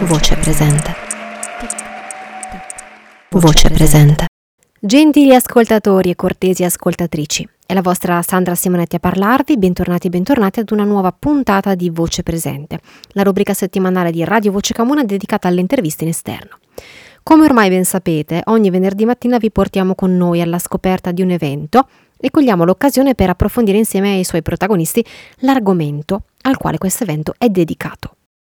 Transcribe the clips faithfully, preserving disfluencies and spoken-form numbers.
Voce presente. Voce presente. Gentili ascoltatori e cortesi ascoltatrici, è la vostra Sandra Simonetti a parlarvi. Bentornati e bentornati ad una nuova puntata di Voce Presente, la rubrica settimanale di Radio Voce Camuna dedicata alle interviste in esterno. Come ormai ben sapete, ogni venerdì mattina vi portiamo con noi alla scoperta di un evento e cogliamo l'occasione per approfondire insieme ai suoi protagonisti l'argomento al quale questo evento è dedicato.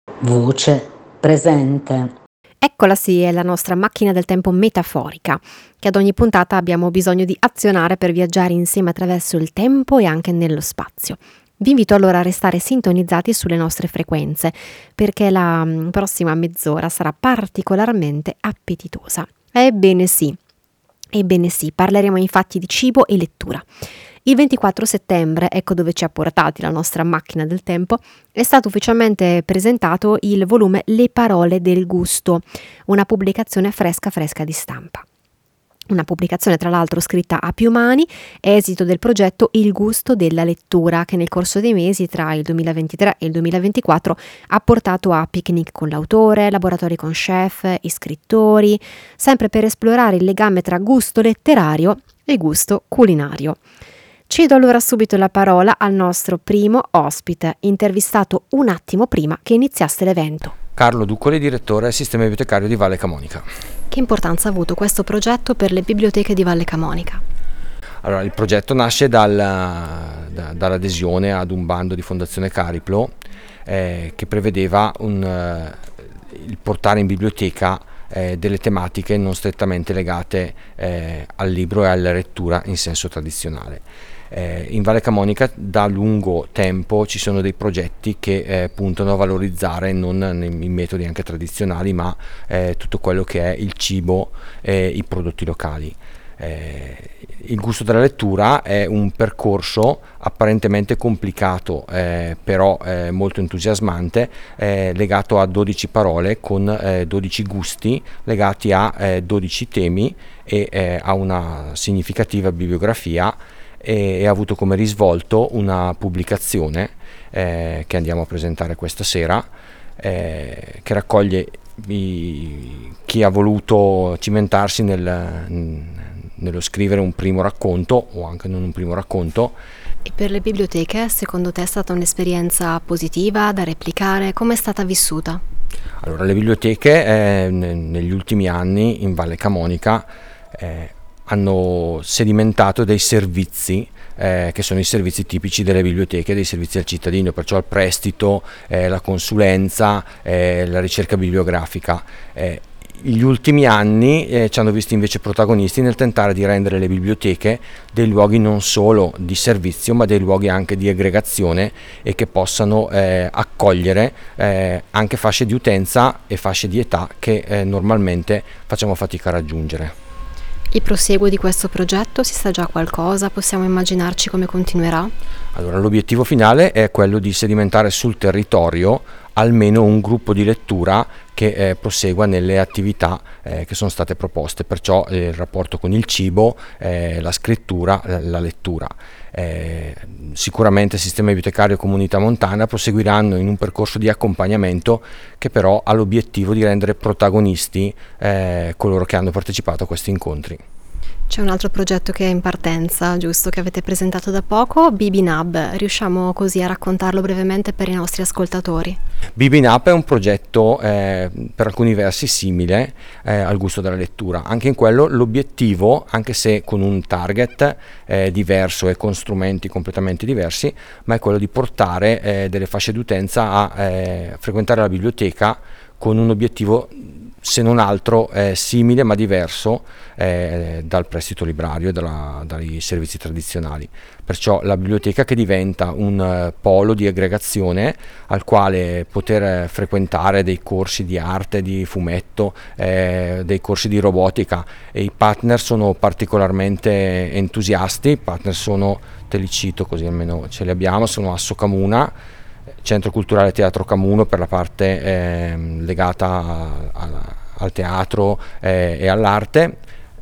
Voce presente. Eccola sì, è la nostra macchina del tempo metaforica, che ad ogni puntata abbiamo bisogno di azionare per viaggiare insieme attraverso il tempo e anche nello spazio. Vi invito allora a restare sintonizzati sulle nostre frequenze, perché la prossima mezz'ora sarà particolarmente appetitosa. Ebbene sì, ebbene sì, parleremo infatti di cibo e lettura. Il ventiquattro settembre, ecco dove ci ha portati la nostra macchina del tempo, è stato ufficialmente presentato il volume Le parole del gusto, una pubblicazione fresca fresca di stampa. Una pubblicazione tra l'altro scritta a più mani, esito del progetto Il gusto della lettura, che nel corso dei mesi tra il duemilaventitré e il duemilaventiquattro ha portato a picnic con l'autore, laboratori con chef e scrittori, sempre per esplorare il legame tra gusto letterario e gusto culinario. Cedo allora subito la parola al nostro primo ospite, intervistato un attimo prima che iniziasse l'evento. Carlo Duccoli, direttore del sistema bibliotecario di Valle Camonica. Che importanza ha avuto questo progetto per le biblioteche di Valle Camonica? Allora, il progetto nasce dal, da, dall'adesione ad un bando di Fondazione Cariplo eh, che prevedeva un, eh, il portare in biblioteca eh, delle tematiche non strettamente legate eh, al libro e alla lettura in senso tradizionale. Eh, in Valle Camonica da lungo tempo ci sono dei progetti che eh, puntano a valorizzare non i metodi anche tradizionali, ma eh, tutto quello che è il cibo e i prodotti locali. Eh, il gusto della lettura è un percorso apparentemente complicato, eh, però eh, molto entusiasmante, eh, legato a dodici parole con eh, dodici gusti legati a eh, dodici temi e eh, a una significativa bibliografia, e ha avuto come risvolto una pubblicazione eh, che andiamo a presentare questa sera, eh, che raccoglie i, chi ha voluto cimentarsi nel, nello scrivere un primo racconto o anche non un primo racconto. E per le biblioteche, secondo te è stata un'esperienza positiva da replicare? Come è stata vissuta? Allora, le biblioteche eh, negli ultimi anni in Valle Camonica eh, hanno sedimentato dei servizi eh, che sono i servizi tipici delle biblioteche, dei servizi al cittadino, perciò il prestito, eh, la consulenza, eh, la ricerca bibliografica. Eh, gli ultimi anni eh, ci hanno visti invece protagonisti nel tentare di rendere le biblioteche dei luoghi non solo di servizio, ma dei luoghi anche di aggregazione e che possano eh, accogliere eh, anche fasce di utenza e fasce di età che eh, normalmente facciamo fatica a raggiungere. Il proseguo di questo progetto, si sa già qualcosa? Possiamo immaginarci come continuerà? Allora, l'obiettivo finale è quello di sedimentare sul territorio almeno un gruppo di lettura che eh, prosegua nelle attività eh, che sono state proposte, perciò eh, il rapporto con il cibo, eh, la scrittura, la, la lettura. Eh, sicuramente il sistema bibliotecario e Comunità Montana proseguiranno in un percorso di accompagnamento che però ha l'obiettivo di rendere protagonisti eh, coloro che hanno partecipato a questi incontri. C'è un altro progetto che è in partenza, giusto, che avete presentato da poco, Bibinab. Riusciamo così a raccontarlo brevemente per i nostri ascoltatori? Bibinab è un progetto eh, per alcuni versi simile eh, al gusto della lettura. Anche in quello l'obiettivo, anche se con un target eh, diverso e con strumenti completamente diversi, ma è quello di portare eh, delle fasce d'utenza a eh, frequentare la biblioteca con un obiettivo, se non altro eh, simile ma diverso eh, dal prestito librario e dalla, dai servizi tradizionali. Perciò la biblioteca che diventa un uh, polo di aggregazione al quale poter eh, frequentare dei corsi di arte, di fumetto, eh, dei corsi di robotica, e i partner sono particolarmente entusiasti. I partner sono, te li cito così almeno ce li abbiamo, sono Asso Camuna, Centro Culturale Teatro Camuno per la parte eh, legata a, a, al teatro eh, e all'arte,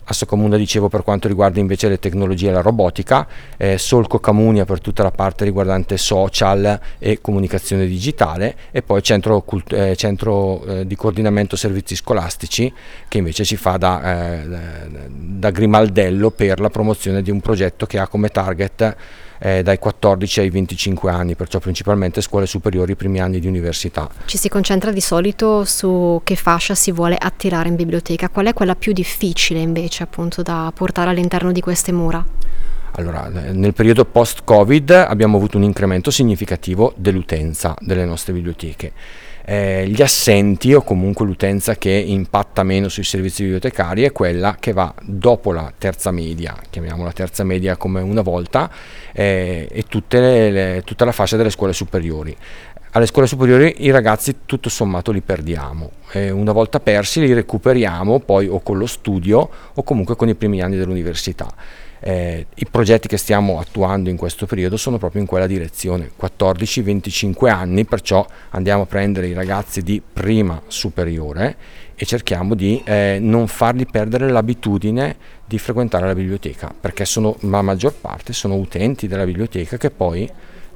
Assocomunda, dicevo, per quanto riguarda invece le tecnologie e la robotica, eh, Solco Camunia per tutta la parte riguardante social e comunicazione digitale, e poi centro, cult- eh, centro eh, di coordinamento servizi scolastici, che invece ci fa da, eh, da grimaldello per la promozione di un progetto che ha come target eh, dai quattordici ai venticinque anni, perciò principalmente scuole superiori, primi anni di università. Ci si concentra di solito su che fascia si vuole attirare in biblioteca, qual è quella più difficile invece appunto da portare all'interno di queste mura? Allora, nel periodo post-Covid abbiamo avuto un incremento significativo dell'utenza delle nostre biblioteche. Eh, gli assenti, o comunque l'utenza che impatta meno sui servizi bibliotecari, è quella che va dopo la terza media, chiamiamola terza media come una volta, eh, e tutte le, le, tutta la fascia delle scuole superiori. Alle scuole superiori i ragazzi tutto sommato li perdiamo, eh, una volta persi li recuperiamo poi o con lo studio o comunque con i primi anni dell'università. Eh, I progetti che stiamo attuando in questo periodo sono proprio in quella direzione, quattordici venticinque anni, perciò andiamo a prendere i ragazzi di prima superiore e cerchiamo di eh, non farli perdere l'abitudine di frequentare la biblioteca, perché sono, la maggior parte sono utenti della biblioteca che poi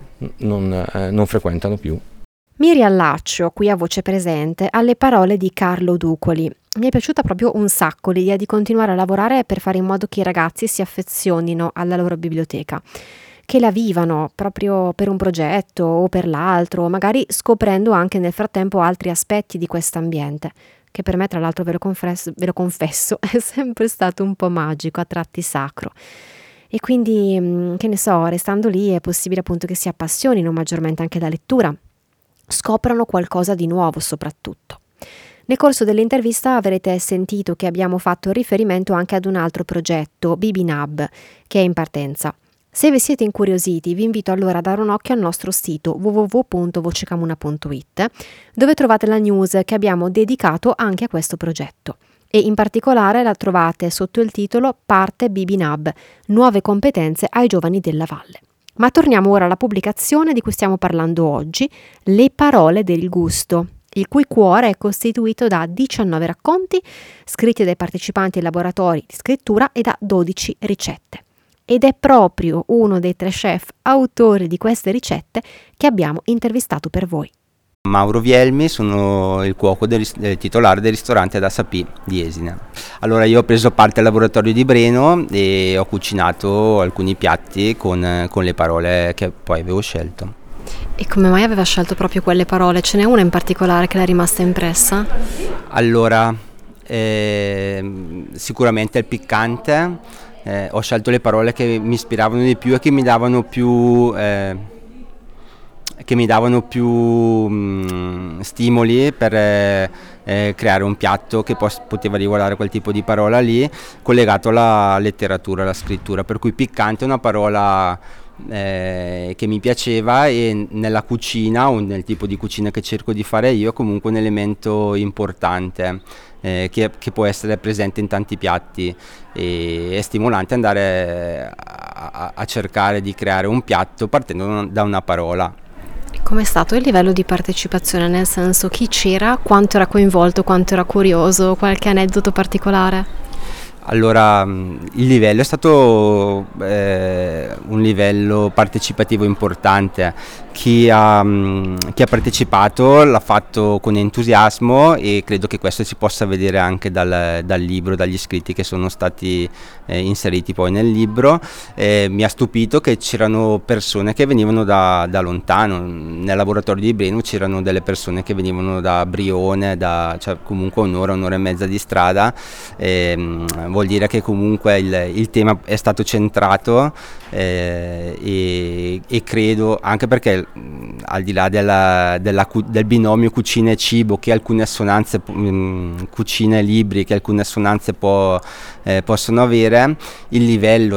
non, eh, non frequentano più. Mi riallaccio qui a voce presente alle parole di Carlo Ducoli. Mi è piaciuta proprio un sacco l'idea di continuare a lavorare per fare in modo che i ragazzi si affezionino alla loro biblioteca, che la vivano proprio per un progetto o per l'altro, magari scoprendo anche nel frattempo altri aspetti di quest'ambiente, che per me, tra l'altro, ve lo confesso, ve lo confesso è sempre stato un po' magico, a tratti sacro. E quindi, che ne so, restando lì è possibile appunto che si appassionino maggiormente anche da lettura, scoprano qualcosa di nuovo soprattutto. Nel corso dell'intervista avrete sentito che abbiamo fatto riferimento anche ad un altro progetto, BibNab, che è in partenza. Se vi siete incuriositi, vi invito allora a dare un occhio al nostro sito w w w punto vocecamuna punto i t, dove trovate la news che abbiamo dedicato anche a questo progetto. E in particolare la trovate sotto il titolo Parte BibNab, nuove competenze ai giovani della Valle. Ma torniamo ora alla pubblicazione di cui stiamo parlando oggi, Le parole del gusto, il cui cuore è costituito da diciannove racconti scritti dai partecipanti ai laboratori di scrittura e da dodici ricette. Ed è proprio uno dei tre chef autori di queste ricette che abbiamo intervistato per voi. Mauro Vielmi, sono il cuoco del, del titolare del ristorante ad Assapì di Esina. Allora, io ho preso parte al laboratorio di Breno e ho cucinato alcuni piatti con, con le parole che poi avevo scelto. E come mai aveva scelto proprio quelle parole? Ce n'è una in particolare che le è rimasta impressa? Allora, eh, sicuramente il piccante, eh, ho scelto le parole che mi ispiravano di più e che mi davano più... Eh, che mi davano più mh, stimoli per eh, eh, creare un piatto che pos- poteva riguardare quel tipo di parola lì, collegato alla letteratura, alla scrittura, per cui piccante è una parola eh, che mi piaceva, e nella cucina o nel tipo di cucina che cerco di fare io è comunque un elemento importante eh, che, che può essere presente in tanti piatti, e è stimolante andare a, a, a cercare di creare un piatto partendo da una parola. Com'è stato il livello di partecipazione? Nel senso, chi c'era, quanto era coinvolto, quanto era curioso, qualche aneddoto particolare? Allora, il livello è stato eh, un livello partecipativo importante. Chi ha, chi ha partecipato l'ha fatto con entusiasmo, e credo che questo si possa vedere anche dal, dal libro, dagli scritti che sono stati eh, inseriti poi nel libro. Eh, mi ha stupito che c'erano persone che venivano da, da lontano. Nel laboratorio di Breno c'erano delle persone che venivano da Brione, da, cioè comunque un'ora, un'ora e mezza di strada. Eh, vuol dire che comunque il, il tema è stato centrato, eh, e, e credo anche perché mh, al di là della, della, del binomio cucina e cibo, che alcune assonanze, mh, cucina e libri, che alcune assonanze può, eh, possono avere, il livello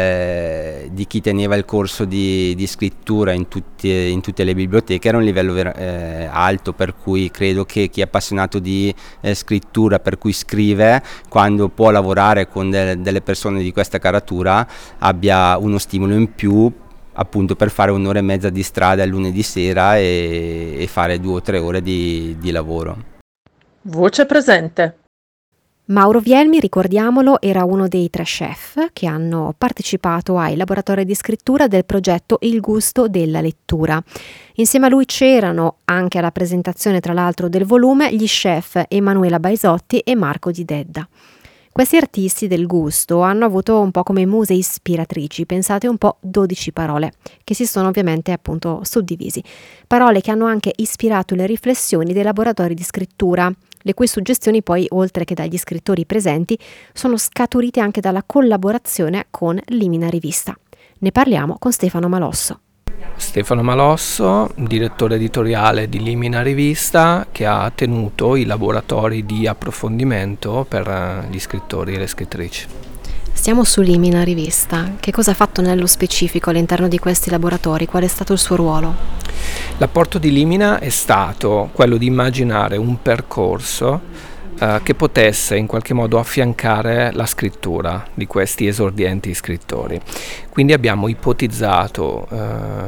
del, di chi teneva il corso di, di scrittura in, tutti, in tutte le biblioteche era un livello ver- eh, alto, per cui credo che chi è appassionato di eh, scrittura, per cui scrive, quando può lavorare con de- delle persone di questa caratura, abbia uno stimolo in più, appunto per fare un'ora e mezza di strada il lunedì sera e, e fare due o tre ore di, di lavoro. Voce presente. Mauro Vielmi, ricordiamolo, era uno dei tre chef che hanno partecipato ai laboratori di scrittura del progetto Il gusto della lettura. Insieme a lui c'erano, anche alla presentazione tra l'altro del volume, gli chef Emanuela Baisotti e Marco Di Dedda. Questi artisti del gusto hanno avuto un po' come muse ispiratrici, pensate un po' dodici parole, che si sono ovviamente appunto suddivisi. Parole che hanno anche ispirato le riflessioni dei laboratori di scrittura, le cui suggestioni poi, oltre che dagli scrittori presenti, sono scaturite anche dalla collaborazione con Limina Rivista. Ne parliamo con Stefano Malosso. Stefano Malosso, direttore editoriale di Limina Rivista, che ha tenuto i laboratori di approfondimento per gli scrittori e le scrittrici. Stiamo su Limina Rivista. Che cosa ha fatto nello specifico all'interno di questi laboratori? Qual è stato il suo ruolo? L'apporto di Limina è stato quello di immaginare un percorso Uh, che potesse in qualche modo affiancare la scrittura di questi esordienti scrittori. Quindi abbiamo ipotizzato uh,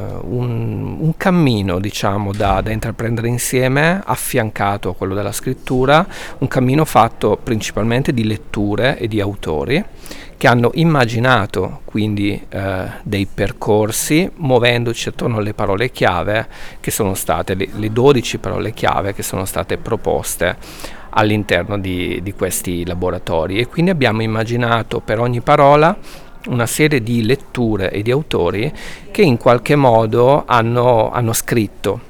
un, un cammino, diciamo, da, da intraprendere insieme, affiancato a quello della scrittura, un cammino fatto principalmente di letture e di autori che hanno immaginato quindi uh, dei percorsi muovendoci attorno alle parole chiave che sono state, le, le dodici parole chiave che sono state proposte all'interno di, di questi laboratori, e quindi abbiamo immaginato per ogni parola una serie di letture e di autori che in qualche modo hanno, hanno scritto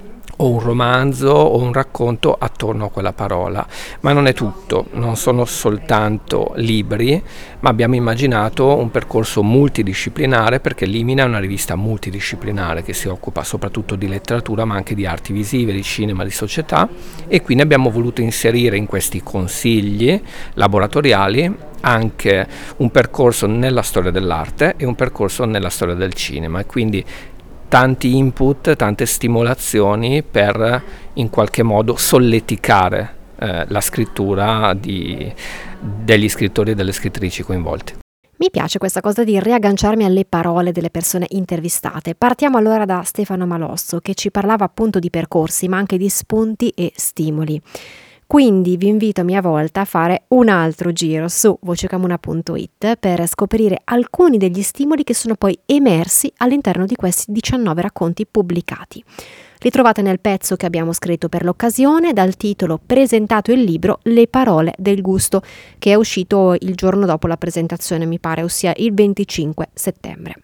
o un romanzo o un racconto attorno a quella parola. Ma non è tutto, non sono soltanto libri, ma abbiamo immaginato un percorso multidisciplinare, perché Limina è una rivista multidisciplinare che si occupa soprattutto di letteratura ma anche di arti visive, di cinema, di società, e quindi abbiamo voluto inserire in questi consigli laboratoriali anche un percorso nella storia dell'arte e un percorso nella storia del cinema, e quindi tanti input, tante stimolazioni per in qualche modo solleticare eh, la scrittura di, degli scrittori e delle scrittrici coinvolti. Mi piace questa cosa di riagganciarmi alle parole delle persone intervistate. Partiamo allora da Stefano Malosso, che ci parlava appunto di percorsi, ma anche di spunti e stimoli. Quindi vi invito a mia volta a fare un altro giro su vocecamuna punto it per scoprire alcuni degli stimoli che sono poi emersi all'interno di questi diciannove racconti pubblicati. Li trovate nel pezzo che abbiamo scritto per l'occasione, dal titolo presentato il libro Le parole del gusto, che è uscito il giorno dopo la presentazione, mi pare, ossia il venticinque settembre.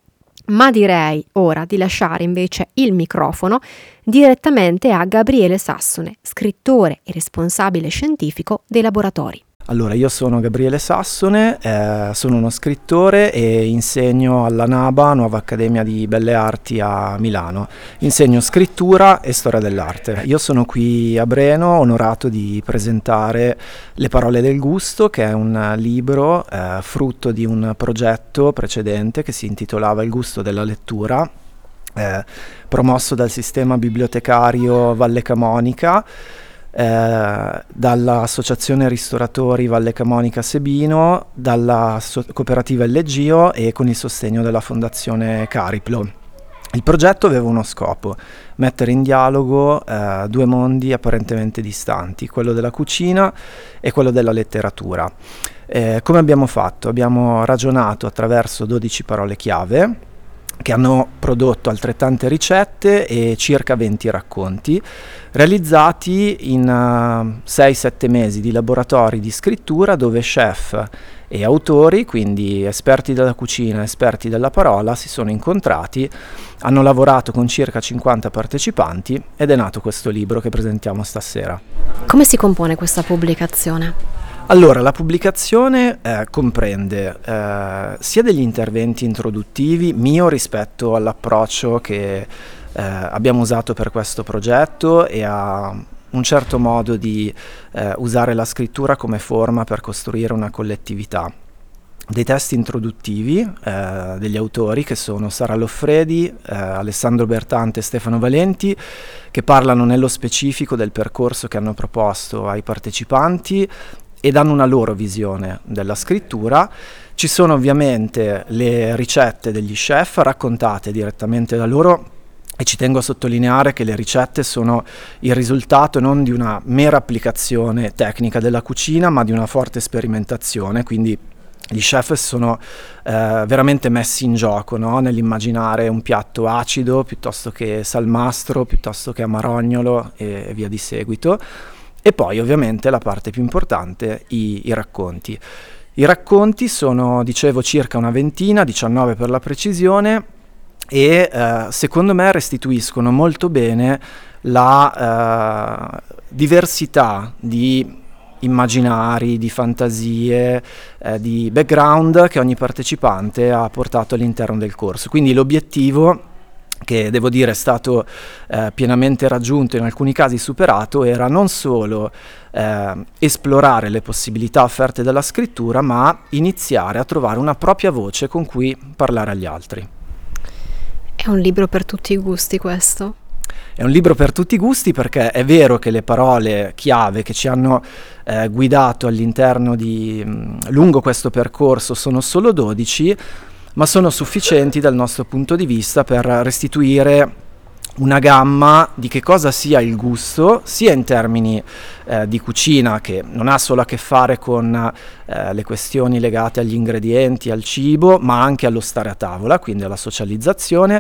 Ma direi ora di lasciare invece il microfono direttamente a Gabriele Sassone, scrittore e responsabile scientifico dei laboratori. Allora, io sono Gabriele Sassone, eh, sono uno scrittore e insegno alla NABA, Nuova Accademia di Belle Arti a Milano. Insegno scrittura e storia dell'arte. Io sono qui a Breno, onorato di presentare Le parole del gusto, che è un libro eh, frutto di un progetto precedente che si intitolava Il gusto della lettura, eh, promosso dal sistema bibliotecario Valle Camonica, Eh, dall'Associazione Ristoratori Valle Camonica Sebino, dalla so- cooperativa El Leggio e con il sostegno della Fondazione Cariplo. Il progetto aveva uno scopo: mettere in dialogo eh, due mondi apparentemente distanti, quello della cucina e quello della letteratura. Eh, come abbiamo fatto? Abbiamo ragionato attraverso dodici parole chiave che hanno prodotto altrettante ricette e circa venti racconti, realizzati in uh, sei sette mesi di laboratori di scrittura dove chef e autori, quindi esperti della cucina, esperti della parola, si sono incontrati, hanno lavorato con circa cinquanta partecipanti ed è nato questo libro che presentiamo stasera. Come si compone questa pubblicazione? Allora, la pubblicazione eh, comprende eh, sia degli interventi introduttivi mio rispetto all'approccio che eh, abbiamo usato per questo progetto e a un certo modo di eh, usare la scrittura come forma per costruire una collettività. Dei testi introduttivi eh, degli autori che sono Sara Loffredi, eh, Alessandro Bertante e Stefano Valenti, che parlano nello specifico del percorso che hanno proposto ai partecipanti e danno una loro visione della scrittura. Ci sono ovviamente le ricette degli chef raccontate direttamente da loro e ci tengo a sottolineare che le ricette sono il risultato non di una mera applicazione tecnica della cucina, ma di una forte sperimentazione, quindi gli chef sono eh, veramente messi in gioco, no? Nell'immaginare un piatto acido piuttosto che salmastro, piuttosto che amarognolo e via di seguito. E poi ovviamente la parte più importante, i, i racconti. I racconti sono, dicevo, circa una ventina, diciannove per la precisione, e eh, secondo me restituiscono molto bene la eh, diversità di immaginari, di fantasie, eh, di background che ogni partecipante ha portato all'interno del corso. Quindi l'obiettivo, che devo dire è stato eh, pienamente raggiunto, in alcuni casi superato, era non solo eh, esplorare le possibilità offerte dalla scrittura, ma iniziare a trovare una propria voce con cui parlare agli altri. È un libro per tutti i gusti questo? È un libro per tutti i gusti, perché è vero che le parole chiave che ci hanno eh, guidato all'interno di mh, lungo questo percorso sono solo dodici, ma sono sufficienti dal nostro punto di vista per restituire una gamma di che cosa sia il gusto, sia in termini eh, di cucina, che non ha solo a che fare con eh, le questioni legate agli ingredienti, al cibo, ma anche allo stare a tavola, quindi alla socializzazione,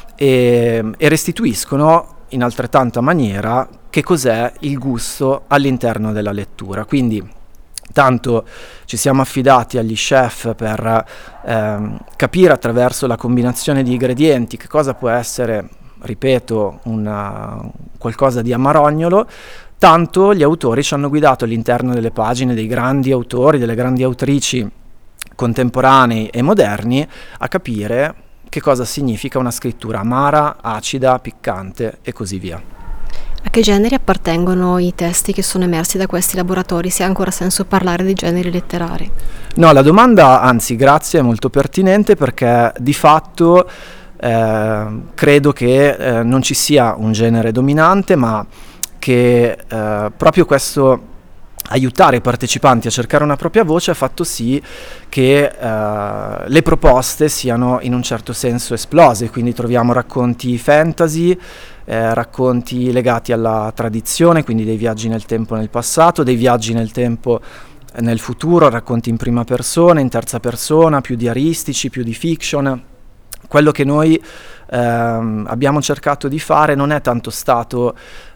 e, e restituiscono in altrettanta maniera che cos'è il gusto all'interno della lettura. Quindi tanto ci siamo affidati agli chef per ehm, capire attraverso la combinazione di ingredienti che cosa può essere, ripeto, una, qualcosa di amarognolo, tanto gli autori ci hanno guidato all'interno delle pagine dei grandi autori, delle grandi autrici contemporanei e moderni, a capire che cosa significa una scrittura amara, acida, piccante e così via. A che generi appartengono i testi che sono emersi da questi laboratori, se ha ancora senso parlare di generi letterari? No, la domanda, anzi grazie, è molto pertinente, perché di fatto eh, credo che eh, non ci sia un genere dominante, ma che eh, proprio questo aiutare i partecipanti a cercare una propria voce ha fatto sì che eh, le proposte siano in un certo senso esplose, quindi troviamo racconti fantasy, eh, racconti legati alla tradizione, quindi dei viaggi nel tempo nel passato, dei viaggi nel tempo nel futuro, racconti in prima persona, in terza persona, più diaristici, più di fiction. Quello che noi ehm, abbiamo cercato di fare non è tanto stato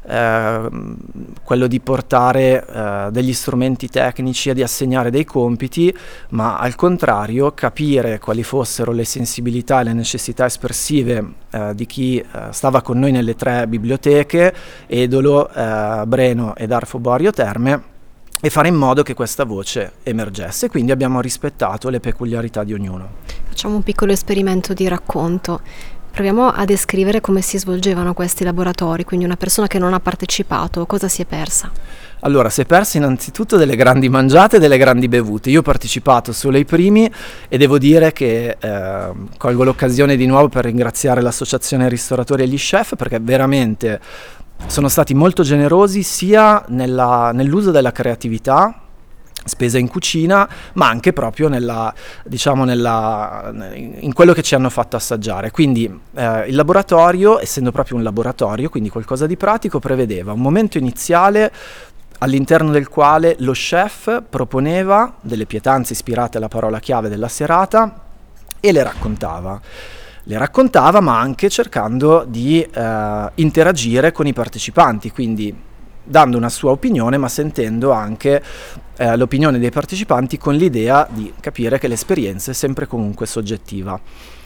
ehm, quello di portare eh, degli strumenti tecnici e di assegnare dei compiti, ma al contrario capire quali fossero le sensibilità e le necessità espressive eh, di chi eh, stava con noi nelle tre biblioteche, Edolo, eh, Breno ed Arfo Boario Terme, e fare in modo che questa voce emergesse. Quindi abbiamo rispettato le peculiarità di ognuno. Facciamo un piccolo esperimento di racconto. Proviamo a descrivere come si svolgevano questi laboratori, quindi una persona che non ha partecipato, cosa si è persa? Allora, si è persa innanzitutto delle grandi mangiate e delle grandi bevute. Io ho partecipato solo ai primi e devo dire che eh, colgo l'occasione di nuovo per ringraziare l'Associazione Ristoratori e gli Chef, perché veramente sono stati molto generosi sia nella, nell'uso della creatività spesa in cucina, ma anche proprio nella, diciamo nella, in quello che ci hanno fatto assaggiare. Quindi eh, il laboratorio, essendo proprio un laboratorio, quindi qualcosa di pratico, prevedeva un momento iniziale all'interno del quale lo chef proponeva delle pietanze ispirate alla parola chiave della serata e le raccontava. Le raccontava, ma anche cercando di eh, interagire con i partecipanti, quindi dando una sua opinione, ma sentendo anche eh, l'opinione dei partecipanti, con l'idea di capire che l'esperienza è sempre comunque soggettiva.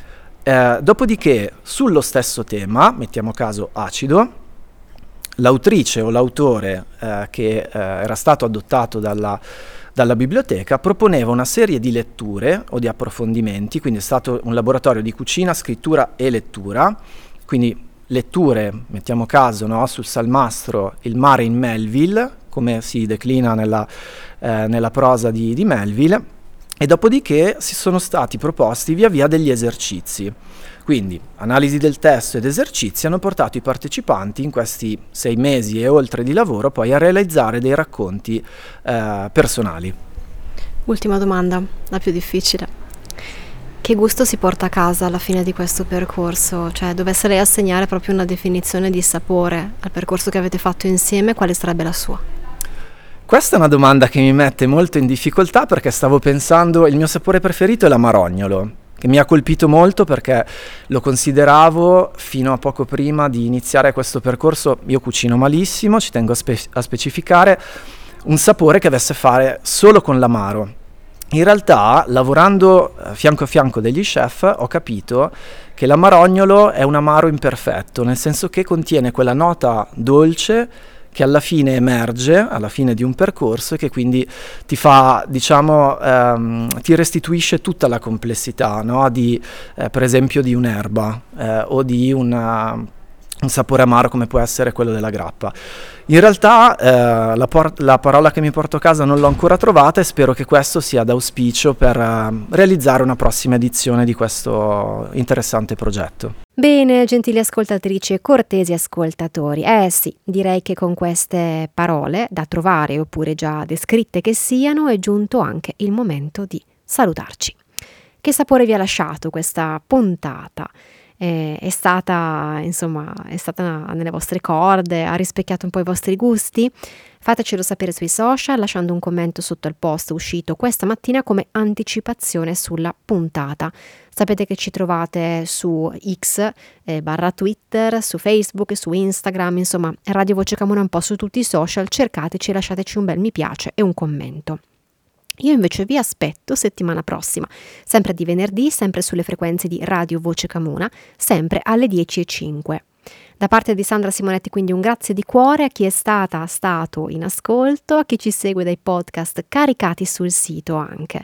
Eh, dopodiché, sullo stesso tema, mettiamo caso acido, l'autrice o l'autore eh, che eh, era stato adottato dalla dalla biblioteca proponeva una serie di letture o di approfondimenti, quindi è stato un laboratorio di cucina, scrittura e lettura, quindi letture, mettiamo caso, no, sul salmastro Il mare in Melville, come si declina nella, eh, nella prosa di, di Melville, e dopodiché si sono stati proposti via via degli esercizi. Quindi analisi del testo ed esercizi hanno portato i partecipanti in questi sei mesi e oltre di lavoro poi a realizzare dei racconti eh, personali. Ultima domanda, la più difficile. Che Che gusto si porta a casa alla fine di questo percorso? Cioè, dovesse lei assegnare proprio una definizione di sapore al percorso che avete fatto insieme, quale sarebbe la sua? Questa è una domanda che mi mette molto in difficoltà, perché stavo pensando, il mio sapore preferito è l'amarognolo, che mi ha colpito molto perché lo consideravo, fino a poco prima di iniziare questo percorso, io cucino malissimo, ci tengo a, spe- a specificare, un sapore che avesse a fare solo con l'amaro. In realtà, lavorando fianco a fianco degli chef, ho capito che l'amarognolo è un amaro imperfetto, nel senso che contiene quella nota dolce che alla fine emerge, alla fine di un percorso, e che quindi ti fa, diciamo, ehm, ti restituisce tutta la complessità, no? Di, eh, per esempio, di un'erba eh, o di una, un sapore amaro come può essere quello della grappa. In realtà eh, la, por- la parola che mi porto a casa non l'ho ancora trovata, e spero che questo sia d'auspicio per uh, realizzare una prossima edizione di questo interessante progetto. Bene, gentili ascoltatrici e cortesi ascoltatori, eh sì, direi che con queste parole da trovare, oppure già descritte che siano, è giunto anche il momento di salutarci. Che sapore vi ha lasciato questa puntata? Eh, è stata, insomma, è stata nelle vostre corde, ha rispecchiato un po' i vostri gusti? Fatecelo sapere sui social lasciando un commento sotto il post uscito questa mattina come anticipazione sulla puntata. Sapete che ci trovate su X eh, barra Twitter, su Facebook, su Instagram, insomma Radio Voce Camona un po' su tutti i social, cercateci e lasciateci un bel mi piace e un commento. Io invece vi aspetto settimana prossima, sempre di venerdì, sempre sulle frequenze di Radio Voce Camona, sempre alle dieci e cinque. Da parte di Sandra Simonetti quindi un grazie di cuore a chi è stata, stato in ascolto, a chi ci segue dai podcast caricati sul sito anche.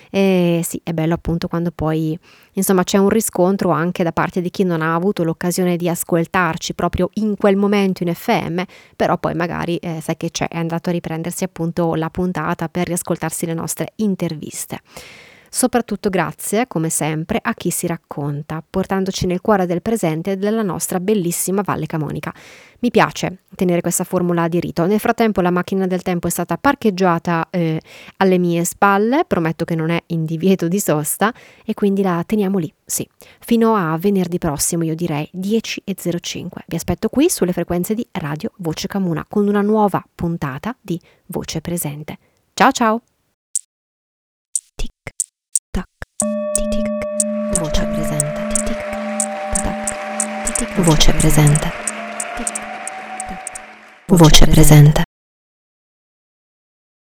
E sì, è bello appunto quando poi insomma c'è un riscontro anche da parte di chi non ha avuto l'occasione di ascoltarci proprio in quel momento in F M, però poi magari eh, sai che c'è, è andato a riprendersi appunto la puntata per riascoltarsi le nostre interviste. Soprattutto grazie, come sempre, a chi si racconta, portandoci nel cuore del presente della nostra bellissima Valle Camonica. Mi piace tenere questa formula di rito. Nel frattempo la macchina del tempo è stata parcheggiata eh, alle mie spalle, prometto che non è in divieto di sosta, e quindi la teniamo lì, sì, fino a venerdì prossimo, io direi dieci e zero cinque. Vi aspetto qui sulle frequenze di Radio Voce Camona con una nuova puntata di Voce Presente. Ciao ciao! Voce presente. Voce presente. Voce presente.